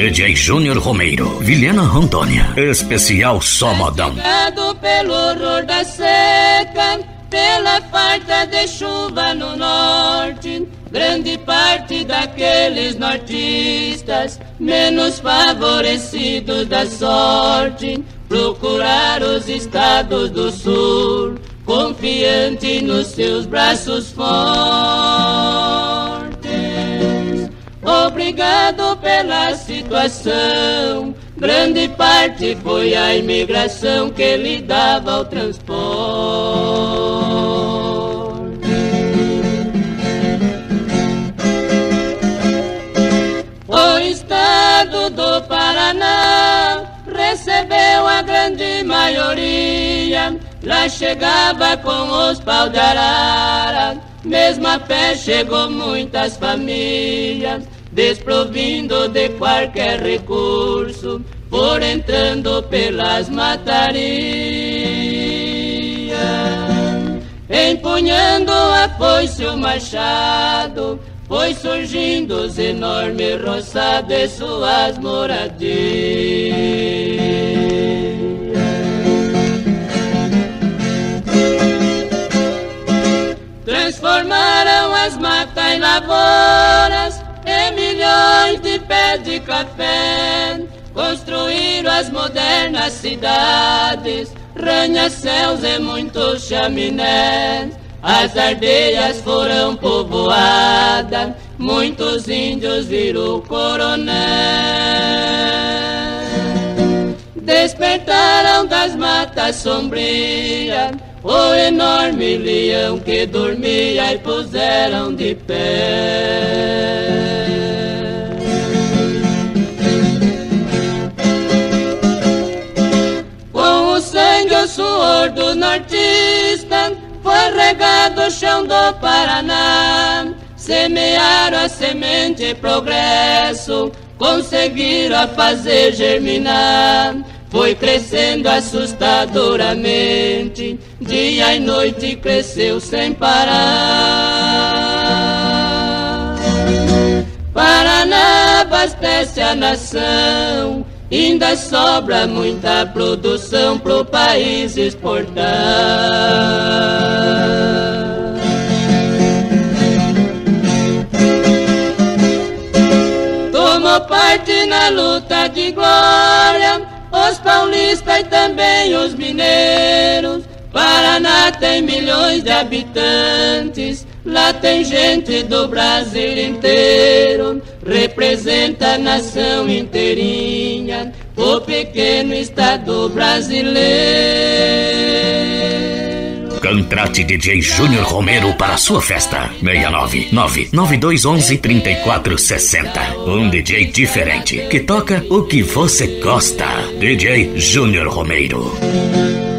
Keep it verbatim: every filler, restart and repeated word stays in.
D J Júnior Romeiro, Vilhena Rondônia, especial só modão. Castigado pelo horror da seca, pela falta de chuva no norte, grande parte daqueles nortistas menos favorecidos da sorte procurar os estados do sul, confiante nos seus braços fortes. Obrigado pela situação, grande parte foi a imigração que lhe dava o transporte. O estado do Paraná recebeu a grande maioria, lá chegava com os pau de arara, mesmo a pé chegou muitas famílias, desprovindo de qualquer recurso, por entrando pelas matarias, empunhando a foice o machado, foi surgindo os enormes roçados e suas moradias. Transformaram as matas em lavouras, em milhões de pés de café, construíram as modernas cidades, ranha-céus e muitos chaminés. As aldeias foram povoadas, muitos índios viram coronel. Despertaram das matas sombrias o enorme leão que dormia e puseram de pé. Com o sangue e o suor do nortista foi regado o chão do Paraná, semearam a semente e progresso, conseguiram a fazer germinar. Foi crescendo assustadoramente, dia e noite cresceu sem parar. Paraná abastece a nação, ainda sobra muita produção pro país exportar. Tomou parte na luta de glória os paulistas e também os mineiros. Paraná tem milhões de habitantes, lá tem gente do Brasil inteiro, representa a nação inteirinha, o pequeno estado brasileiro. Contrate D J Júnior Romeiro para sua festa. seis nove nove nove dois um um três quatro seis zero. Um D J diferente que toca o que você gosta. D J Júnior Romeiro.